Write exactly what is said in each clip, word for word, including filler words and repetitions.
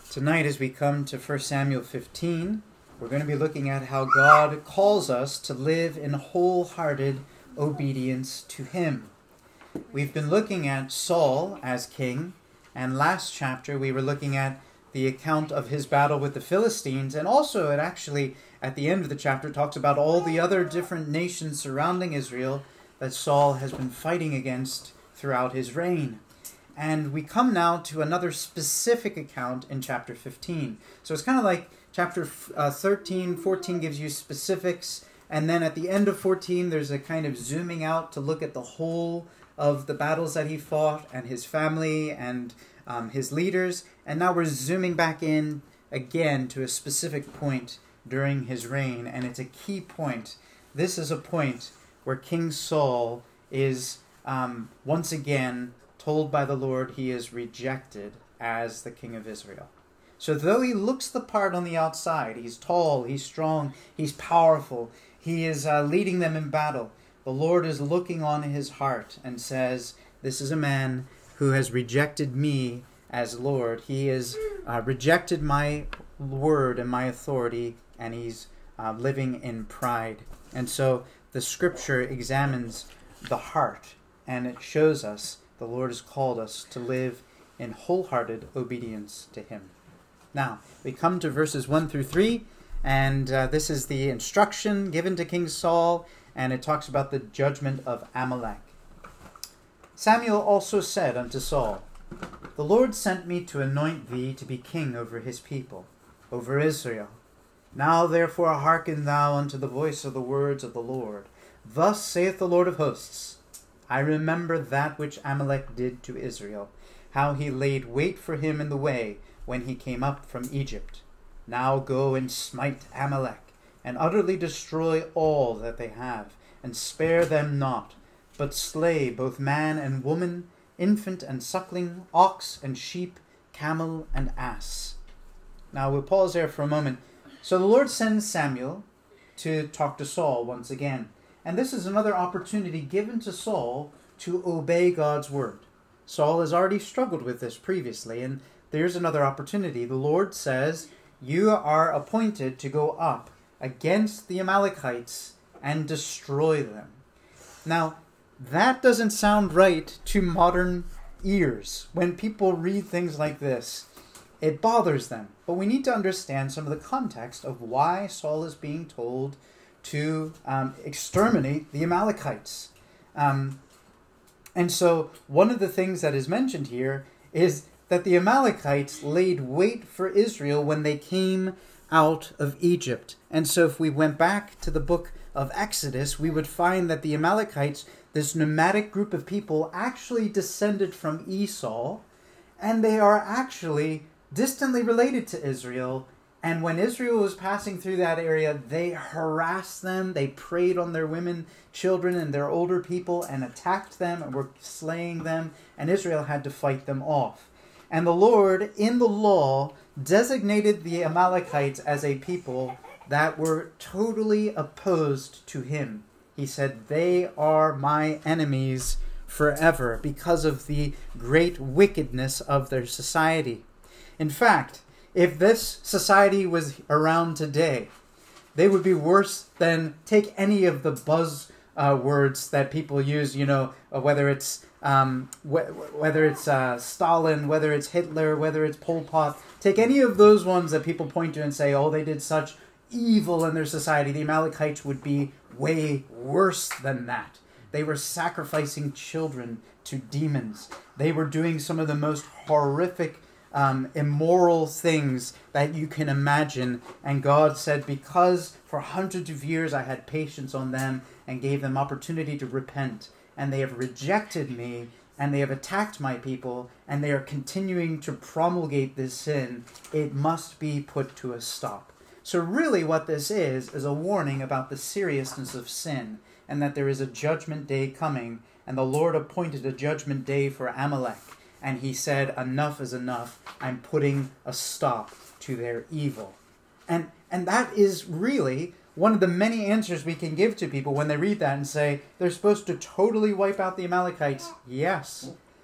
Tonight, as we come to First Samuel fifteen, we're going to be looking at how God calls us to live in wholehearted obedience to Him. We've been looking at Saul as king, and last chapter we were looking at the account of his battle with the Philistines, and also it actually, at the end of the chapter, talks about all the other different nations surrounding Israel that Saul has been fighting against throughout his reign. And we come now to another specific account in chapter fifteen. So it's kind of like chapter uh, thirteen, fourteen gives you specifics, and then at the end of fourteen there's a kind of zooming out to look at the whole of the battles that he fought and his family and um, his leaders. And now we're zooming back in again to a specific point during his reign, and it's a key point. This is a point where King Saul is um, once again told by the Lord he is rejected as the king of Israel. So though he looks the part on the outside, he's tall, he's strong, he's powerful, he is uh, leading them in battle, the Lord is looking on his heart and says, this is a man who has rejected me as Lord. He has uh, rejected my word and my authority, and he's uh, living in pride. And so the scripture examines the heart, and it shows us the Lord has called us to live in wholehearted obedience to Him. Now, we come to verses one through three, and uh, this is the instruction given to King Saul, and it talks about the judgment of Amalek. Samuel also said unto Saul, the Lord sent me to anoint thee to be king over his people, over Israel. Now therefore hearken thou unto the voice of the words of the Lord. Thus saith the Lord of hosts, I remember that which Amalek did to Israel, how he laid wait for him in the way when he came up from Egypt. Now go and smite Amalek, and utterly destroy all that they have, and spare them not, but slay both man and woman, infant and suckling, ox and sheep, camel and ass. Now we'll pause there for a moment. So the Lord sends Samuel to talk to Saul once again. And this is another opportunity given to Saul to obey God's word. Saul has already struggled with this previously, and there's another opportunity. The Lord says, you are appointed to go up against the Amalekites and destroy them. Now, that doesn't sound right to modern ears. When people read things like this, it bothers them. But we need to understand some of the context of why Saul is being told to um, exterminate the Amalekites. Um, and so one of the things that is mentioned here is that the Amalekites laid wait for Israel when they came out of Egypt. And so if we went back to the book of Exodus, we would find that the Amalekites, this nomadic group of people, actually descended from Esau, and they are actually distantly related to Israel. And when Israel was passing through that area, they harassed them, they preyed on their women, children, and their older people, and attacked them, and were slaying them, and Israel had to fight them off. And the Lord, in the law, designated the Amalekites as a people that were totally opposed to Him. He said, they are my enemies forever because of the great wickedness of their society. In fact, if this society was around today, they would be worse than, take any of the buzz uh, words that people use, you know, uh, whether it's um, wh- whether it's uh, Stalin, whether it's Hitler, whether it's Pol Pot. Take any of those ones that people point to and say, oh, they did such evil in their society. The Amalekites would be way worse than that. They were sacrificing children to demons. They were doing some of the most horrific Um, immoral things that you can imagine. And God said, because for hundreds of years I had patience on them and gave them opportunity to repent, and they have rejected me, and they have attacked my people, and they are continuing to promulgate this sin, it must be put to a stop. So really what this is, is a warning about the seriousness of sin, and that there is a judgment day coming, and the Lord appointed a judgment day for Amalek. And he said, enough is enough. I'm putting a stop to their evil. And and that is really one of the many answers we can give to people when they read that and say, they're supposed to totally wipe out the Amalekites. Yes.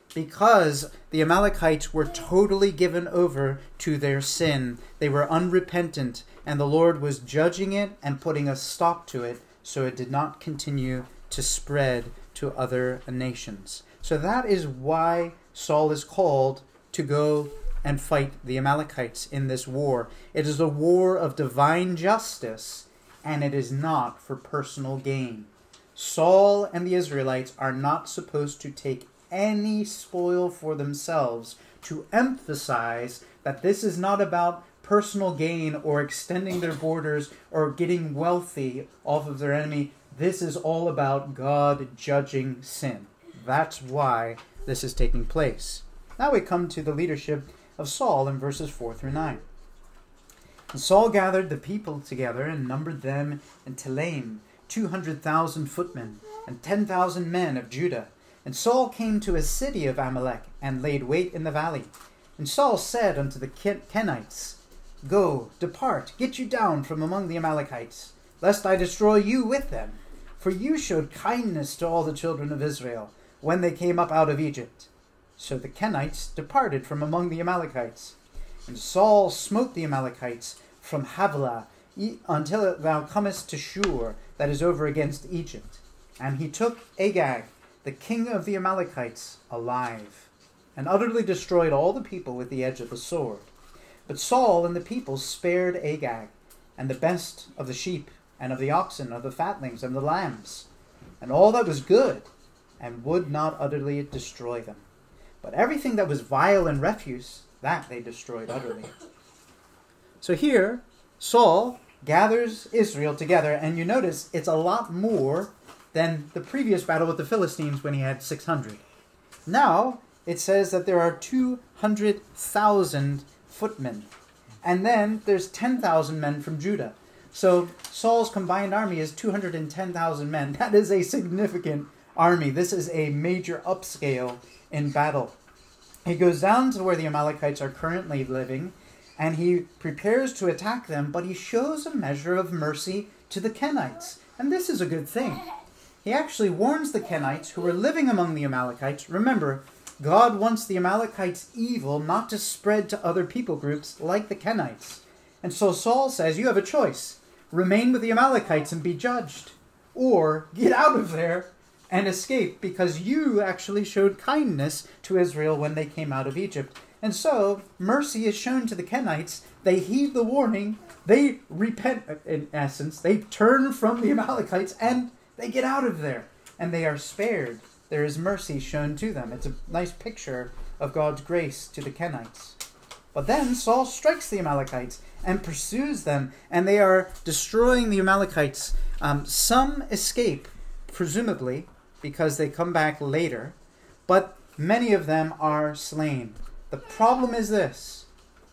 because the Amalekites were totally given over to their sin. They were unrepentant, and the Lord was judging it and putting a stop to it so it did not continue to spread to other nations. So that is why Saul is called to go and fight the Amalekites in this war. It is a war of divine justice, and it is not for personal gain. Saul and the Israelites are not supposed to take any spoil for themselves, to emphasize that this is not about personal gain or extending their borders or getting wealthy off of their enemy. This is all about God judging sin. That's why this is taking place. Now we come to the leadership of Saul in verses four through nine. And Saul gathered the people together and numbered them in Telaim, two hundred thousand footmen, and ten thousand men of Judah. And Saul came to a city of Amalek, and laid wait in the valley. And Saul said unto the Ken- Kenites, Go, depart, get you down from among the Amalekites, lest I destroy you with them. For you showed kindness to all the children of Israel, when they came up out of Egypt. So the Kenites departed from among the Amalekites. And Saul smote the Amalekites from Havilah until thou comest to Shur, that is over against Egypt. And he took Agag, the king of the Amalekites, alive, and utterly destroyed all the people with the edge of the sword. But Saul and the people spared Agag, and the best of the sheep, and of the oxen, of the fatlings, and the lambs, and all that was good, and would not utterly destroy them. But everything that was vile and refuse, that they destroyed utterly. So here, Saul gathers Israel together, and you notice it's a lot more than the previous battle with the Philistines when he had six hundred. Now, it says that there are two hundred thousand footmen, and then there's ten thousand men from Judah. So Saul's combined army is two hundred ten thousand men. That is a significant army. This is a major upscale in battle. He goes down to where the Amalekites are currently living, and he prepares to attack them, but he shows a measure of mercy to the Kenites. And this is a good thing. He actually warns the Kenites who are living among the Amalekites. Remember, God wants the Amalekites' evil not to spread to other people groups like the Kenites. And so Saul says, you have a choice. Remain with the Amalekites and be judged, or get out of there and escape, because you actually showed kindness to Israel when they came out of Egypt. And so mercy is shown to the Kenites. They heed the warning. They repent, in essence. They turn from the Amalekites and they get out of there. And they are spared. There is mercy shown to them. It's a nice picture of God's grace to the Kenites. But then Saul strikes the Amalekites and pursues them, and they are destroying the Amalekites. Um, some escape, presumably, because they come back later, but many of them are slain. The problem is this.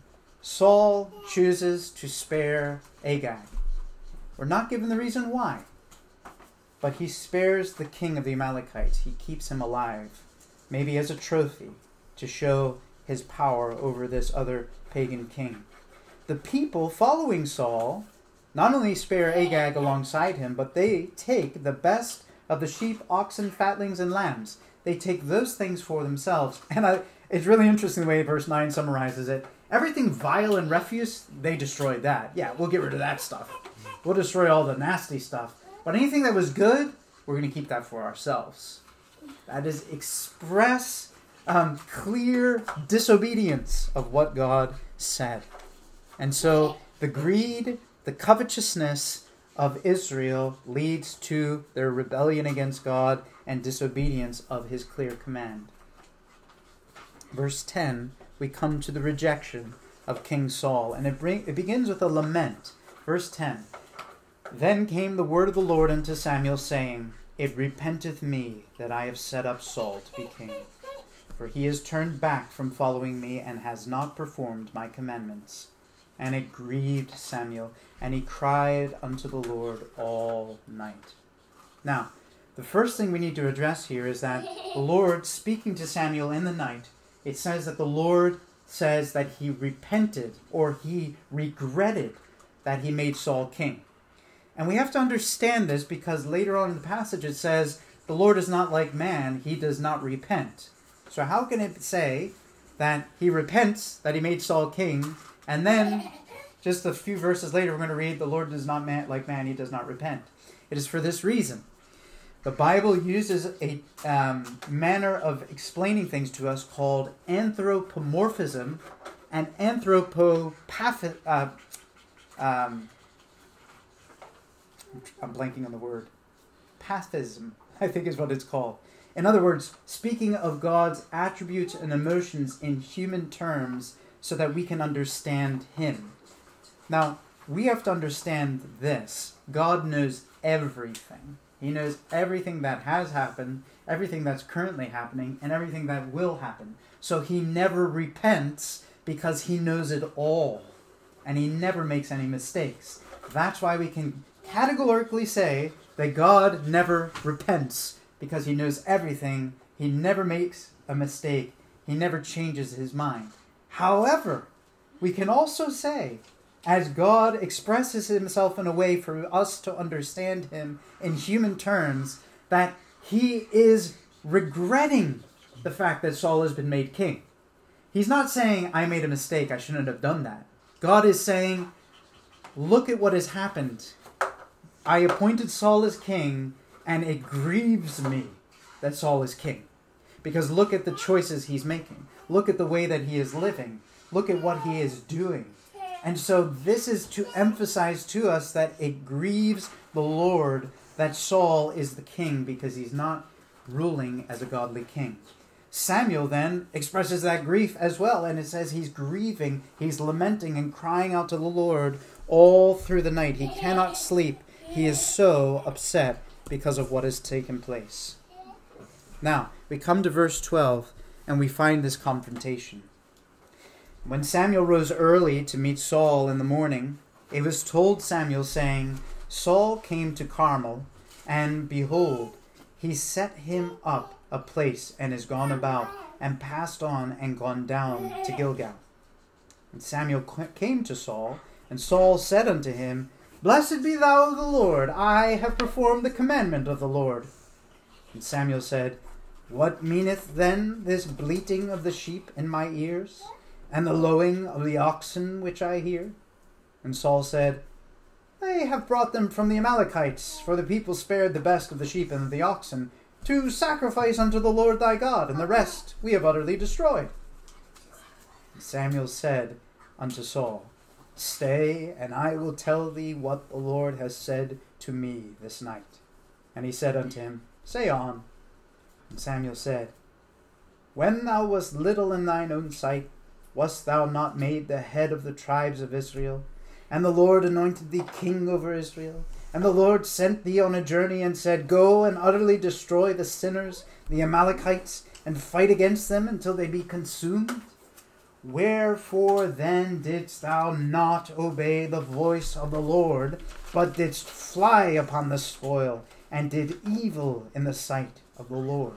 Saul chooses to spare Agag. We're not given the reason why, but he spares the king of the Amalekites. He keeps him alive, maybe as a trophy, to show his power over this other pagan king. The people following Saul not only spare Agag alongside him, but they take the best of the sheep, oxen, fatlings, and lambs. They take those things for themselves. And I, it's really interesting the way verse nine summarizes it. Everything vile and refuse, they destroyed that. Yeah, we'll get rid of that stuff. We'll destroy all the nasty stuff. But anything that was good, we're going to keep that for ourselves. That is express, um, clear disobedience of what God said. And so the greed, the covetousness of Israel leads to their rebellion against God and disobedience of his clear command. Verse ten, we come to the rejection of King Saul, and it, bring, it begins with a lament. Verse ten, Then came the word of the Lord unto Samuel, saying, It repenteth me that I have set up Saul to be king. For he is turned back from following me, and has not performed my commandments. And it grieved Samuel, and he cried unto the Lord all night. Now, the first thing we need to address here is that the Lord, speaking to Samuel in the night, it says that the Lord says that he repented, or he regretted that he made Saul king. And we have to understand this because later on in the passage it says, the Lord is not like man, he does not repent. So how can it say that he repents that he made Saul king, and then just a few verses later we're going to read, the Lord does not man, like man, he does not repent. It is for this reason. The Bible uses a um, manner of explaining things to us called anthropomorphism and anthropopathy. Uh, um, I'm blanking on the word. Pathism, I think is what it's called. In other words, speaking of God's attributes and emotions in human terms so that we can understand him. Now, we have to understand this. God knows everything. He knows everything that has happened, everything that's currently happening, and everything that will happen. So he never repents because he knows it all. And he never makes any mistakes. That's why we can categorically say that God never repents, because he knows everything. He never makes a mistake. He never changes his mind. However, we can also say, as God expresses himself in a way for us to understand him in human terms, that he is regretting the fact that Saul has been made king. He's not saying, I made a mistake, I shouldn't have done that. God is saying, look at what has happened. I appointed Saul as king, and it grieves me that Saul is king. Because look at the choices he's making. Look at the way that he is living. Look at what he is doing. And so this is to emphasize to us that it grieves the Lord that Saul is the king, because he's not ruling as a godly king. Samuel then expresses that grief as well, and it says he's grieving, he's lamenting and crying out to the Lord all through the night. He cannot sleep. He is so upset because of what has taken place. Now, we come to verse twelve, and we find this confrontation. When Samuel rose early to meet Saul in the morning, it was told Samuel, saying, Saul came to Carmel, and behold, he set him up a place, and is gone about, and passed on, and gone down to Gilgal. And Samuel came to Saul, and Saul said unto him, Blessed be thou of the Lord, I have performed the commandment of the Lord. And Samuel said, What meaneth then this bleating of the sheep in my ears, and the lowing of the oxen which I hear? And Saul said, They have brought them from the Amalekites, for the people spared the best of the sheep and of the oxen, to sacrifice unto the Lord thy God, and the rest we have utterly destroyed. And Samuel said unto Saul, Stay, and I will tell thee what the Lord has said to me this night. And he said unto him, Say on. And Samuel said, When thou wast little in thine own sight, wast thou not made the head of the tribes of Israel? And the Lord anointed thee king over Israel? And the Lord sent thee on a journey and said, Go and utterly destroy the sinners, the Amalekites, and fight against them until they be consumed? Wherefore then didst thou not obey the voice of the Lord, but didst fly upon the spoil, and did evil in the sight of the Lord?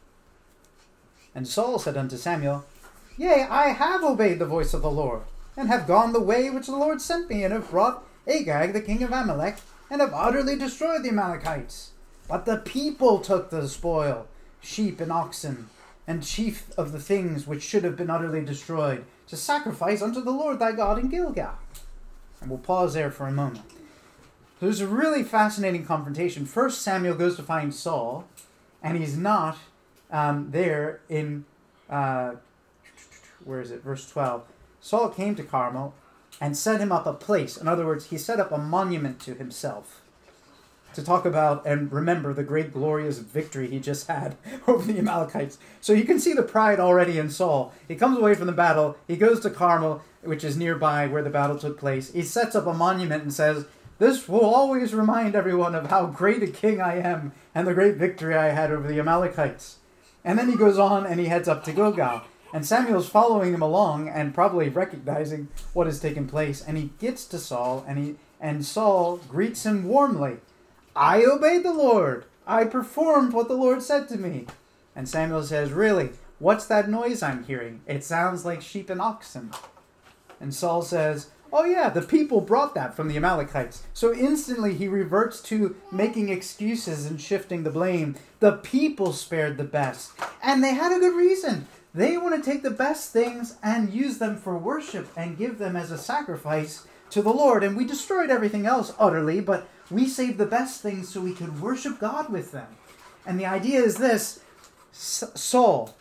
And Saul said unto Samuel, Yea, I have obeyed the voice of the Lord, and have gone the way which the Lord sent me, and have brought Agag the king of Amalek, and have utterly destroyed the Amalekites. But the people took the spoil, sheep and oxen, and chief of the things which should have been utterly destroyed, to sacrifice unto the Lord thy God in Gilgal. And we'll pause there for a moment. So there's a really fascinating confrontation. First, Samuel goes to find Saul, and he's not um, there in, uh, where is it, verse twelve. Saul came to Carmel and set him up a place. In other words, he set up a monument to himself to talk about and remember the great glorious victory he just had over the Amalekites. So you can see the pride already in Saul. He comes away from the battle. He goes to Carmel, which is nearby where the battle took place. He sets up a monument and says, This will always remind everyone of how great a king I am and the great victory I had over the Amalekites. And then he goes on and he heads up to Gilgal. And Samuel's following him along and probably recognizing what has taken place. And he gets to Saul, and he and Saul greets him warmly. I obeyed the Lord. I performed what the Lord said to me. And Samuel says, Really, what's that noise I'm hearing? It sounds like sheep and oxen. And Saul says, Oh yeah, the people brought that from the Amalekites. So instantly he reverts to making excuses and shifting the blame. The people spared the best. And they had a good reason. They want to take the best things and use them for worship and give them as a sacrifice to the Lord. And we destroyed everything else utterly, but we saved the best things so we could worship God with them. And the idea is this: Saul,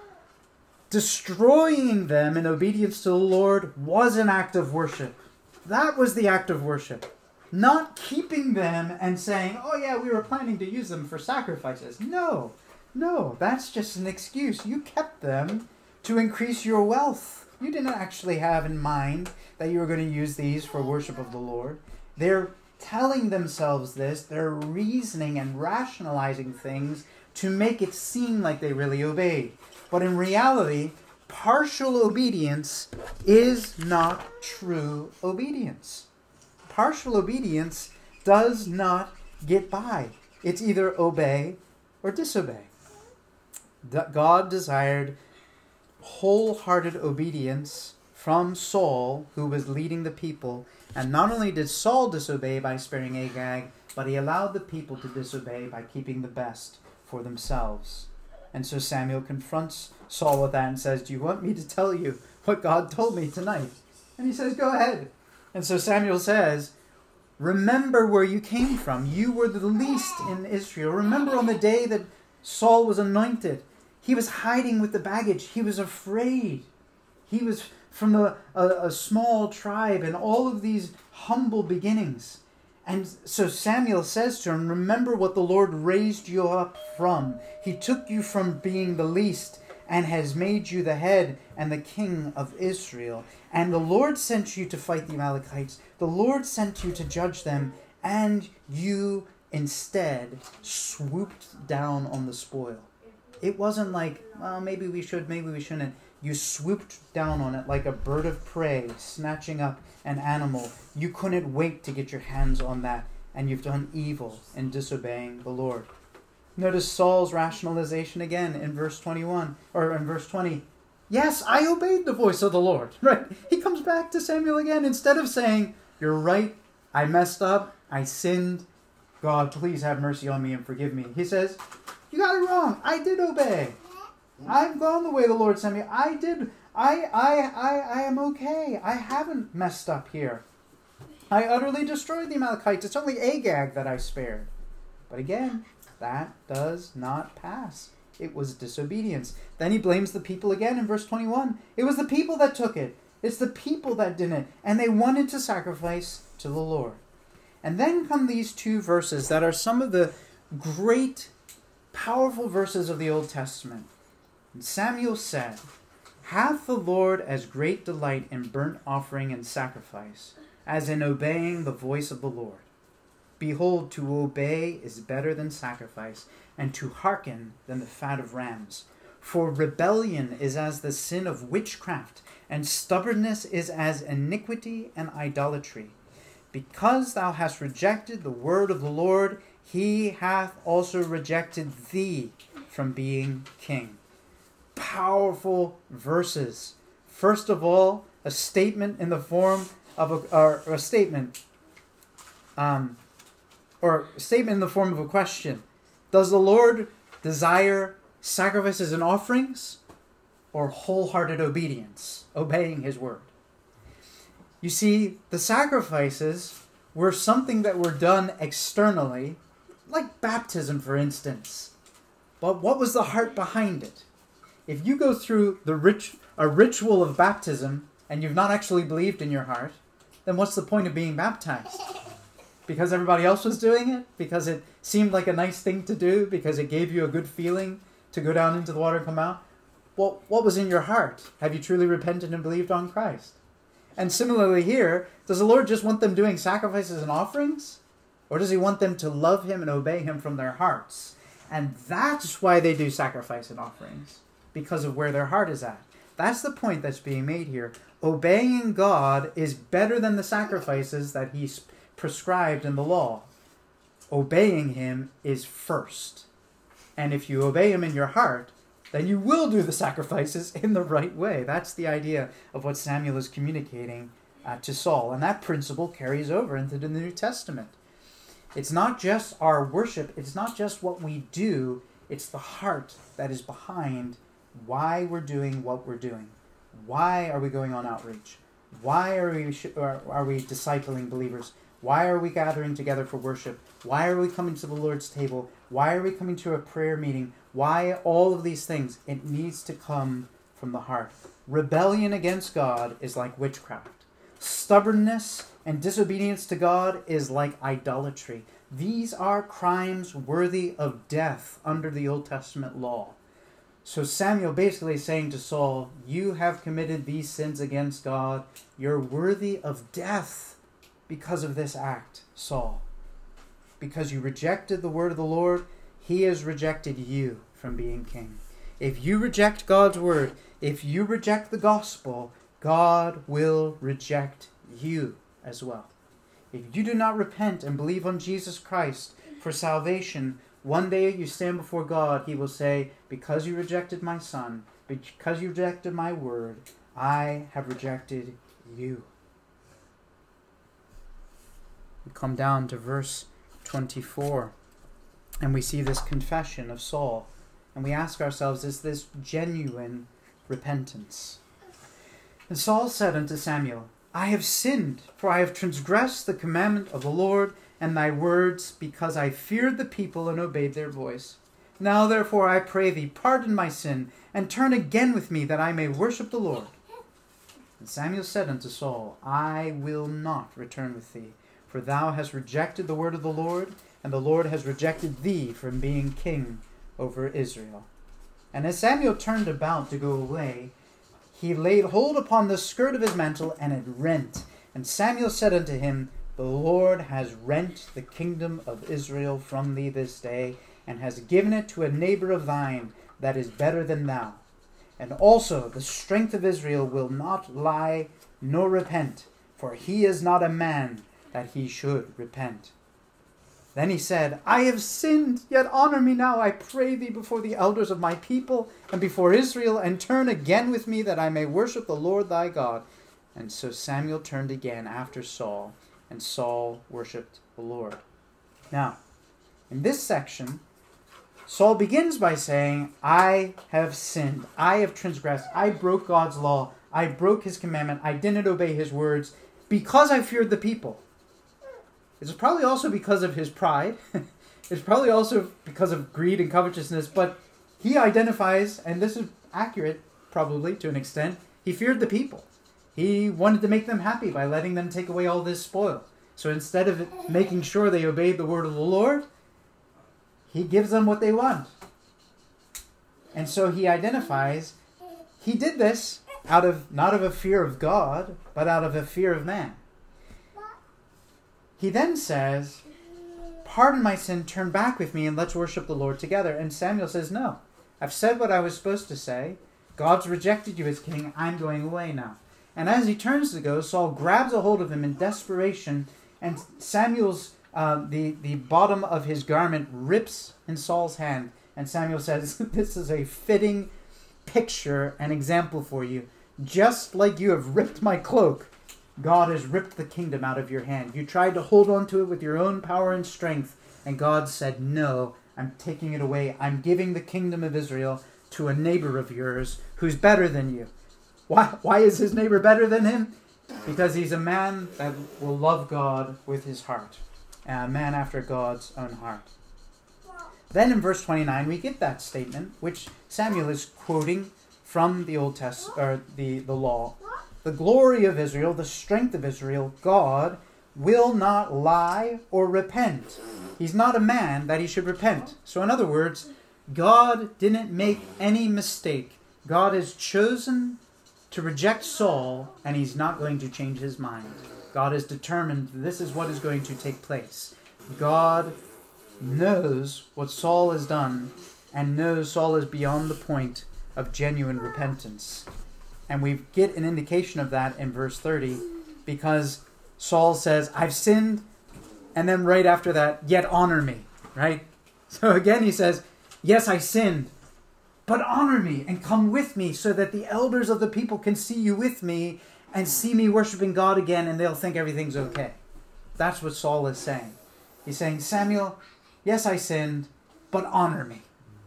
destroying them in obedience to the Lord was an act of worship. That was the act of worship. Not keeping them and saying, oh yeah, we were planning to use them for sacrifices. No, no, that's just an excuse. You kept them to increase your wealth. You didn't actually have in mind that you were going to use these for worship of the Lord. They're telling themselves this. They're reasoning and rationalizing things to make it seem like they really obeyed. But in reality, partial obedience is not true obedience. Partial obedience does not get by. It's either obey or disobey. God desired wholehearted obedience from Saul, who was leading the people. And not only did Saul disobey by sparing Agag, but he allowed the people to disobey by keeping the best for themselves. And so Samuel confronts Saul with that and says, do you want me to tell you what God told me tonight? And he says, go ahead. And so Samuel says, remember where you came from. You were the least in Israel. Remember on the day that Saul was anointed. He was hiding with the baggage. He was afraid. He was from a, a, a small tribe and all of these humble beginnings. And so Samuel says to him, remember what the Lord raised you up from. He took you from being the least and has made you the head and the king of Israel. And the Lord sent you to fight the Amalekites. The Lord sent you to judge them, and you instead swooped down on the spoil. It wasn't like, well, maybe we should, maybe we shouldn't. You swooped down on it like a bird of prey, snatching up an animal. You couldn't wait to get your hands on that, and you've done evil in disobeying the Lord. Notice Saul's rationalization again in verse twenty-one, or in verse twenty. Yes, I obeyed the voice of the Lord. Right? He comes back to Samuel again. Instead of saying, you're right, I messed up, I sinned, God, please have mercy on me and forgive me. He says, you got it wrong. I did obey. I've gone the way the Lord sent me. I did. I, I, I, I am okay. I haven't messed up here. I utterly destroyed the Amalekites. It's only Agag that I spared. But again, that does not pass. It was disobedience. Then he blames the people again in verse twenty-one. It was the people that took it. It's the people that didn't. And they wanted to sacrifice to the Lord. And then come these two verses that are some of the great, powerful verses of the Old Testament. And Samuel said, hath the Lord as great delight in burnt offering and sacrifice, as in obeying the voice of the Lord? Behold, to obey is better than sacrifice, and to hearken than the fat of rams. For rebellion is as the sin of witchcraft, and stubbornness is as iniquity and idolatry. Because thou hast rejected the word of the Lord, he hath also rejected thee from being king. Powerful verses. First of all, a statement in the form of a, or a statement, um, or a statement in the form of a question. Does the Lord desire sacrifices and offerings, or wholehearted obedience, obeying his word? You see, the sacrifices were something that were done externally, like baptism, for instance. But what was the heart behind it? If you go through the rit- a ritual of baptism and you've not actually believed in your heart, then what's the point of being baptized? Because everybody else was doing it? Because it seemed like a nice thing to do? Because it gave you a good feeling to go down into the water and come out? Well, what was in your heart? Have you truly repented and believed on Christ? And similarly here, does the Lord just want them doing sacrifices and offerings? Or does he want them to love him and obey him from their hearts? And that's why they do sacrifice and offerings. Because of where their heart is at. That's the point that's being made here. Obeying God is better than the sacrifices that he prescribed in the law. Obeying him is first. And if you obey him in your heart, then you will do the sacrifices in the right way. That's the idea of what Samuel is communicating uh, to Saul. And that principle carries over into the New Testament. It's not just our worship. It's not just what we do. It's the heart that is behind why we're doing what we're doing. Why are we going on outreach? Why are we are, are we discipling believers? Why are we gathering together for worship? Why are we coming to the Lord's table? Why are we coming to a prayer meeting? Why all of these things? It needs to come from the heart. Rebellion against God is like witchcraft. Stubbornness and disobedience to God is like idolatry. These are crimes worthy of death under the Old Testament law. So Samuel basically is saying to Saul, you have committed these sins against God. You're worthy of death because of this act, Saul. Because you rejected the word of the Lord, he has rejected you from being king. If you reject God's word, if you reject the gospel, God will reject you as well. If you do not repent and believe on Jesus Christ for salvation, one day you stand before God, he will say, because you rejected my son, because you rejected my word, I have rejected you. We come down to verse twenty-four, and we see this confession of Saul, and we ask ourselves, is this genuine repentance? And Saul said unto Samuel, I have sinned, for I have transgressed the commandment of the Lord and thy words, because I feared the people and obeyed their voice. Now therefore I pray thee, pardon my sin, and turn again with me, that I may worship the Lord. And Samuel said unto Saul, I will not return with thee, for thou hast rejected the word of the Lord, and the Lord has rejected thee from being king over Israel. And as Samuel turned about to go away, he laid hold upon the skirt of his mantle, and it rent. And Samuel said unto him, the Lord has rent the kingdom of Israel from thee this day, and has given it to a neighbor of thine that is better than thou. And also the strength of Israel will not lie nor repent, for he is not a man that he should repent. Then he said, I have sinned, yet honor me now, I pray thee, before the elders of my people and before Israel, and turn again with me, that I may worship the Lord thy God. And so Samuel turned again after Saul, and Saul worshipped the Lord. Now, in this section, Saul begins by saying, I have sinned, I have transgressed, I broke God's law, I broke his commandment, I didn't obey his words, because I feared the people. It's probably also because of his pride. It's probably also because of greed and covetousness, but he identifies, and this is accurate probably to an extent, he feared the people. He wanted to make them happy by letting them take away all this spoil. So instead of making sure they obeyed the word of the Lord, he gives them what they want. And so he identifies, he did this out of not of a fear of God, but out of a fear of man. He then says, pardon my sin, turn back with me, and let's worship the Lord together. And Samuel says, no, I've said what I was supposed to say. God's rejected you as king. I'm going away now. And as he turns to go, Saul grabs a hold of him in desperation, and Samuel's, uh, the, the bottom of his garment rips in Saul's hand. And Samuel says, this is a fitting picture and example for you. Just like you have ripped my cloak, God has ripped the kingdom out of your hand. You tried to hold on to it with your own power and strength, and God said, no, I'm taking it away. I'm giving the kingdom of Israel to a neighbor of yours who's better than you. Why, why is his neighbor better than him? Because he's a man that will love God with his heart, a man after God's own heart. Then in verse twenty-nine, we get that statement, which Samuel is quoting from the Old Testament, or the, the law. The glory of Israel, the strength of Israel, God will not lie or repent. He's not a man that he should repent. So in other words, God didn't make any mistake. God has chosen to reject Saul, and he's not going to change his mind. God is determined this is what is going to take place. God knows what Saul has done, and knows Saul is beyond the point of genuine repentance. And we get an indication of that in verse thirty, because Saul says, I've sinned, and then right after that, yet honor me, right? So again he says, yes, I sinned, but honor me and come with me so that the elders of the people can see you with me and see me worshiping God again, and they'll think everything's okay. That's what Saul is saying. He's saying, Samuel, yes, I sinned, but honor me.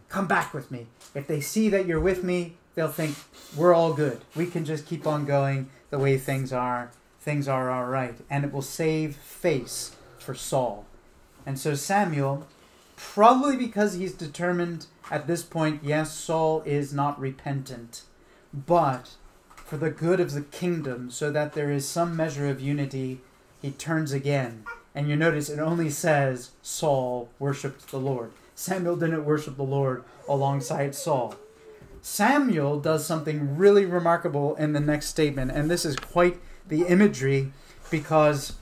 come back with me. If they see that you're with me, they'll think we're all good. We can just keep on going the way things are. Things are all right. And it will save face for Saul. And so Samuel, probably because he's determined at this point, yes, Saul is not repentant, but for the good of the kingdom, so that there is some measure of unity, he turns again. And you notice it only says Saul worshipped the Lord. Samuel didn't worship the Lord alongside Saul. Samuel does something really remarkable in the next statement, and this is quite the imagery, because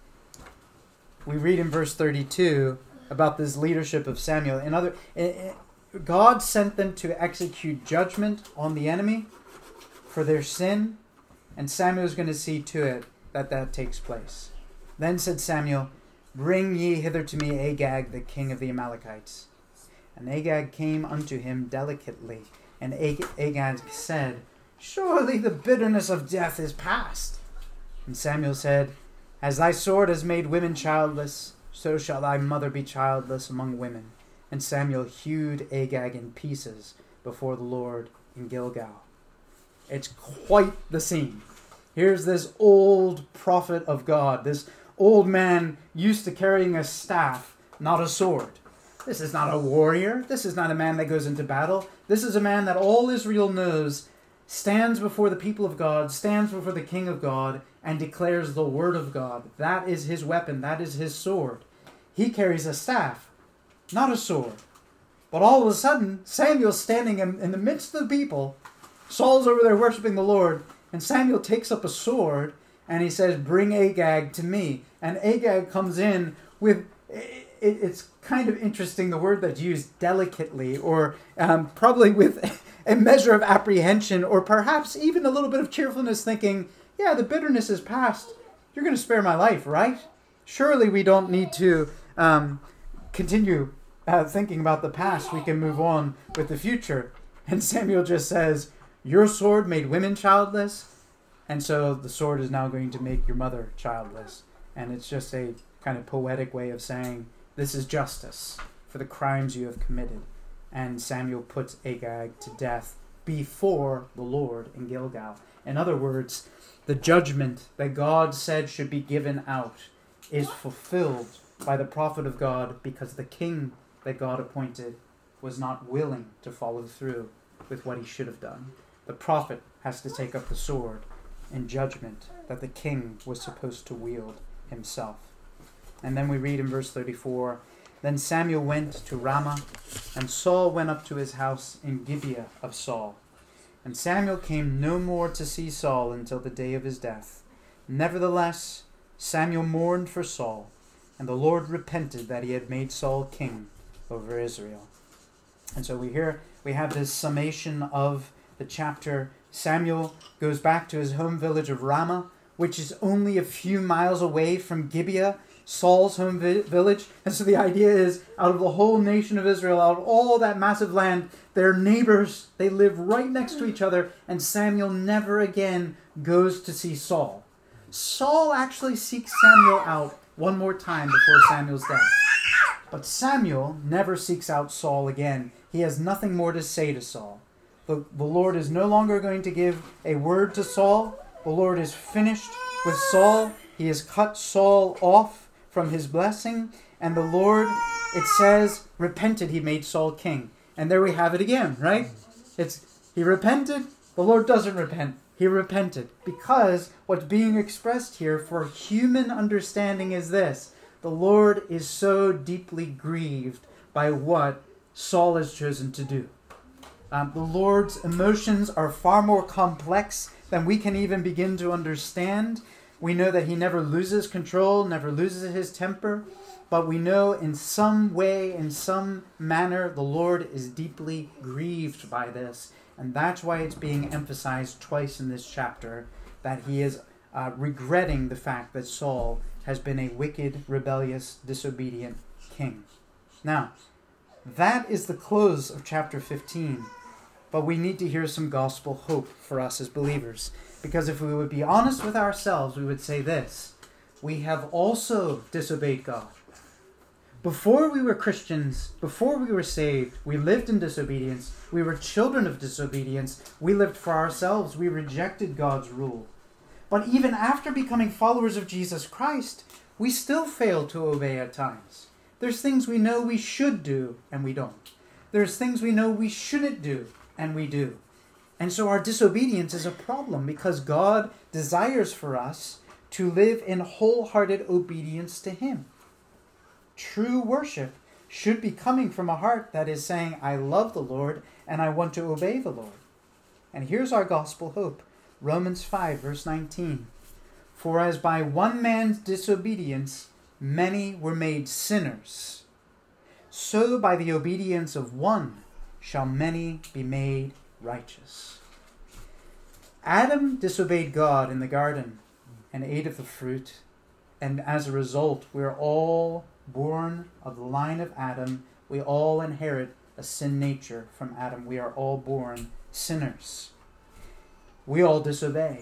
we read in verse thirty-two about this leadership of Samuel. In other, God sent them to execute judgment on the enemy for their sin, and Samuel is going to see to it that that takes place. Then said Samuel, "Bring ye hither to me Agag, the king of the Amalekites." And Agag came unto him delicately, and Ag- Agag said, "Surely the bitterness of death is past." And Samuel said, "As thy sword has made women childless, so shall thy mother be childless among women." And Samuel hewed Agag in pieces before the Lord in Gilgal. It's quite the scene. Here's this old prophet of God, this old man used to carrying a staff, not a sword. This is not a warrior. This is not a man that goes into battle. This is a man that all Israel knows stands before the people of God, stands before the king of God, and declares the word of God. That is his weapon. That is his sword. He carries a staff, not a sword. But all of a sudden, Samuel's standing in, in the midst of the people. Saul's over there worshiping the Lord, and Samuel takes up a sword, and he says, "Bring Agag to me." And Agag comes in with, it, it's kind of interesting, the word that's used, delicately, or um, probably with a measure of apprehension, or perhaps even a little bit of cheerfulness, thinking, yeah, the bitterness is past. You're going to spare my life, right? Surely we don't need to um, continue uh, thinking about the past. We can move on with the future. And Samuel just says, "Your sword made women childless, and so the sword is now going to make your mother childless." And it's just a kind of poetic way of saying, this is justice for the crimes you have committed. And Samuel puts Agag to death before the Lord in Gilgal. In other words, the judgment that God said should be given out is fulfilled by the prophet of God, because the king that God appointed was not willing to follow through with what he should have done. The prophet has to take up the sword in judgment that the king was supposed to wield himself. And then we read in verse thirty-four, "Then Samuel went to Ramah, and Saul went up to his house in Gibeah of Saul. And Samuel came no more to see Saul until the day of his death. Nevertheless, Samuel mourned for Saul, and the Lord repented that he had made Saul king over Israel." And so we hear, we have this summation of the chapter. Samuel goes back to his home village of Ramah, which is only a few miles away from Gibeah, Saul's home vi- village. And so the idea is, out of the whole nation of Israel, out of all that massive land, their neighbors, they live right next to each other, and Samuel never again goes to see Saul. Saul actually seeks Samuel out one more time before Samuel's death. But Samuel never seeks out Saul again. He has nothing more to say to Saul. The, the Lord is no longer going to give a word to Saul. The Lord is finished with Saul. He has cut Saul off from his blessing. And the Lord, it says, repented. He made Saul king. And there we have it again, right? It's he repented. The Lord doesn't repent. He repented. Because what's being expressed here for human understanding is this. The Lord is so deeply grieved by what Saul has chosen to do. Um, the Lord's emotions are far more complex than we can even begin to understand. We know that he never loses control, never loses his temper, but we know in some way, in some manner, the Lord is deeply grieved by this. And that's why it's being emphasized twice in this chapter, that he is uh, regretting the fact that Saul has been a wicked, rebellious, disobedient king. Now, that is the close of chapter fifteen. But we need to hear some gospel hope for us as believers. Because if we would be honest with ourselves, we would say this. We have also disobeyed God. Before we were Christians, before we were saved, we lived in disobedience. We were children of disobedience. We lived for ourselves. We rejected God's rule. But even after becoming followers of Jesus Christ, we still fail to obey at times. There's things we know we should do, and we don't. There's things we know we shouldn't do, and we do. And so our disobedience is a problem because God desires for us to live in wholehearted obedience to Him. True worship should be coming from a heart that is saying, I love the Lord and I want to obey the Lord. And here's our gospel hope. Romans five, verse nineteen. For as by one man's disobedience many were made sinners, so by the obedience of one shall many be made righteous. Adam disobeyed God in the garden and ate of the fruit, and as a result, we're all born of the line of Adam. We all inherit a sin nature from Adam. We are all born sinners. We all disobey.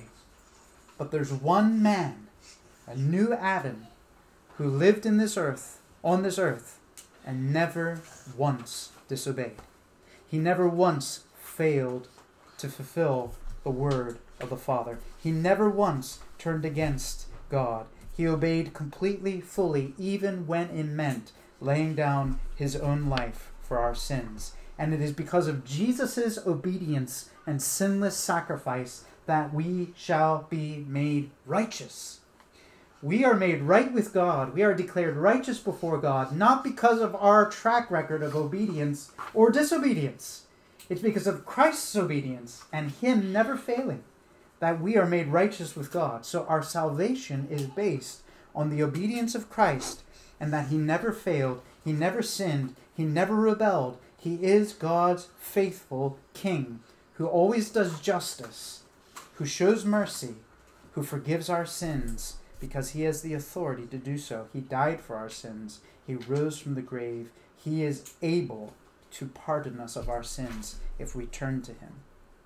But there's one man, a new Adam, who lived in this earth, on this earth, and never once disobeyed. He never once failed to fulfill the word of the Father. He never once turned against God. He obeyed completely, fully, even when it meant laying down his own life for our sins. And it is because of Jesus' obedience and sinless sacrifice that we shall be made righteous. We are made right with God. We are declared righteous before God, not because of our track record of obedience or disobedience. It's because of Christ's obedience and Him never failing that we are made righteous with God. So our salvation is based on the obedience of Christ and that He never failed, He never sinned, He never rebelled. He is God's faithful King who always does justice, who shows mercy, who forgives our sins because He has the authority to do so. He died for our sins. He rose from the grave. He is able to pardon us of our sins if we turn to Him.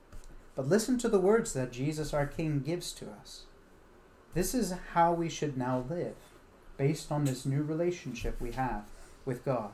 But listen to the words that Jesus our King gives to us. This is how we should now live, based on this new relationship we have with God.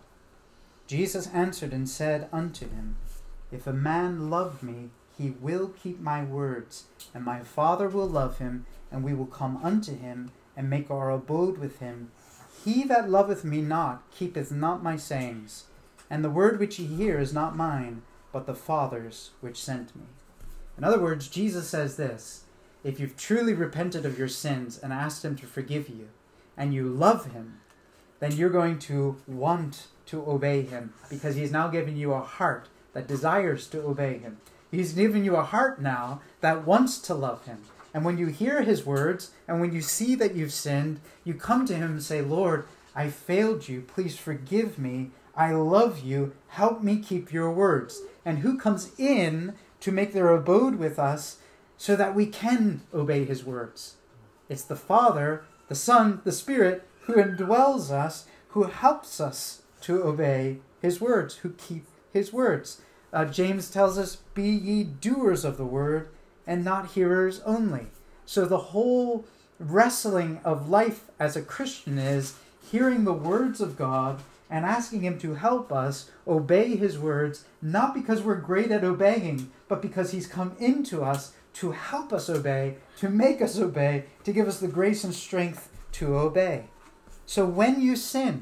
Jesus answered and said unto him, If a man love me, he will keep my words, and my Father will love him, and we will come unto him, and make our abode with him. He that loveth me not keepeth not my sayings, and the word which ye hear is not mine, but the Father's which sent me. In other words, Jesus says this: if you've truly repented of your sins and asked Him to forgive you, and you love Him, then you're going to want to obey Him, because He's now given you a heart that desires to obey Him. He's given you a heart now that wants to love Him. And when you hear His words, and when you see that you've sinned, you come to Him and say, Lord, I failed you. Please forgive me. I love you. Help me keep your words. And who comes in to make their abode with us so that we can obey His words? It's the Father, the Son, the Spirit who indwells us, who helps us to obey His words, who keep His words. Uh, James tells us, be ye doers of the word and not hearers only. So the whole wrestling of life as a Christian is hearing the words of God and asking Him to help us obey His words, not because we're great at obeying, but because He's come into us to help us obey, to make us obey, to give us the grace and strength to obey. So when you sin,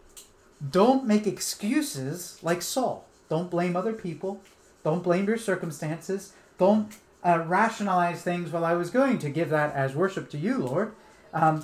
don't make excuses like Saul. Don't blame other people. Don't blame your circumstances. Don't uh, rationalize things. Well, I was going to give that as worship to you, Lord. Um,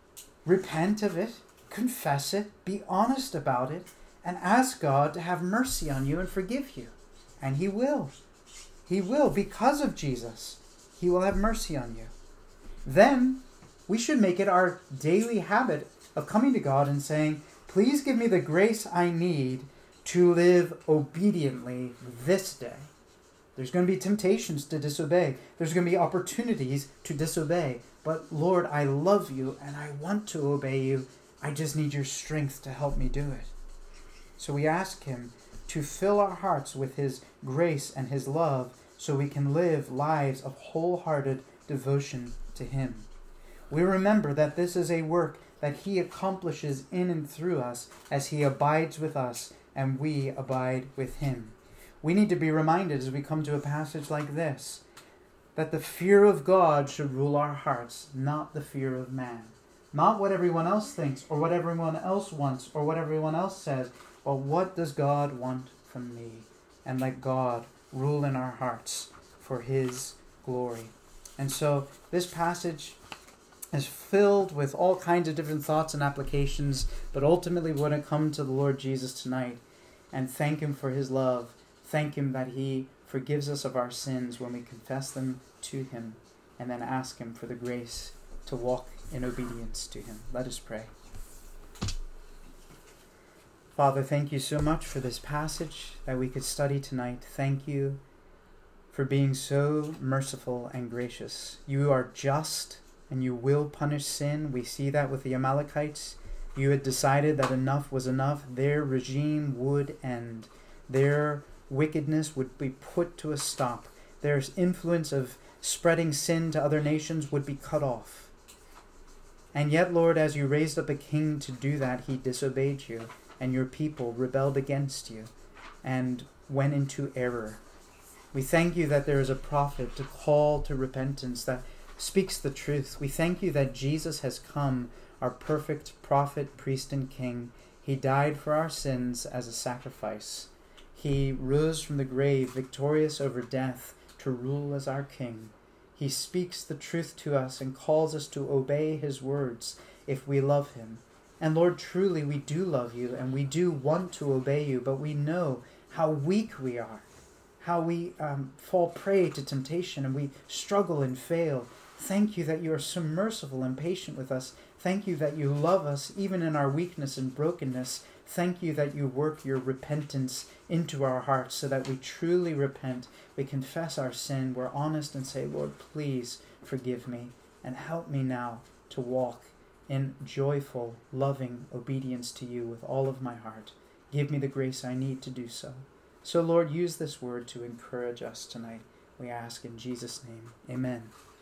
repent of it. Confess it. Be honest about it. And ask God to have mercy on you and forgive you. And He will. He will. Because of Jesus, He will have mercy on you. Then we should make it our daily habit of coming to God and saying, please give me the grace I need to live obediently this day. There's going to be temptations to disobey. There's going to be opportunities to disobey. But Lord, I love you and I want to obey you. I just need your strength to help me do it. So we ask Him to fill our hearts with His grace and His love so we can live lives of wholehearted devotion to Him. We remember that this is a work that he accomplishes in and through us as he abides with us and we abide with him. We need to be reminded as we come to a passage like this that the fear of God should rule our hearts, not the fear of man. Not what everyone else thinks or what everyone else wants or what everyone else says, but what does God want from me? And let God rule in our hearts for his glory. And so this passage is filled with all kinds of different thoughts and applications, but ultimately we want to come to the Lord Jesus tonight and thank him for his love. Thank him that he forgives us of our sins when we confess them to him, and then ask him for the grace to walk in obedience to him. Let us pray. Father, thank you so much for this passage that we could study tonight. Thank you for being so merciful and gracious. You are just and you will punish sin. We see that with the Amalekites. You had decided that enough was enough. Their regime would end. Their wickedness would be put to a stop. Their influence of spreading sin to other nations would be cut off. And yet, Lord, as you raised up a king to do that, he disobeyed you, and your people rebelled against you and went into error. We thank you that there is a prophet to call to repentance that speaks the truth. We thank you that Jesus has come, our perfect prophet, priest, and king. He died for our sins as a sacrifice. He rose from the grave, victorious over death, to rule as our king. He speaks the truth to us and calls us to obey his words if we love him. And Lord, truly we do love you and we do want to obey you, but we know how weak we are, how we um, fall prey to temptation and we struggle and fail. Thank you that you are so merciful and patient with us. Thank you that you love us even in our weakness and brokenness. Thank you that you work your repentance into our hearts so that we truly repent. We confess our sin. We're honest and say, Lord, please forgive me and help me now to walk in joyful, loving obedience to you with all of my heart. Give me the grace I need to do so. So, Lord, use this word to encourage us tonight. We ask in Jesus' name. Amen.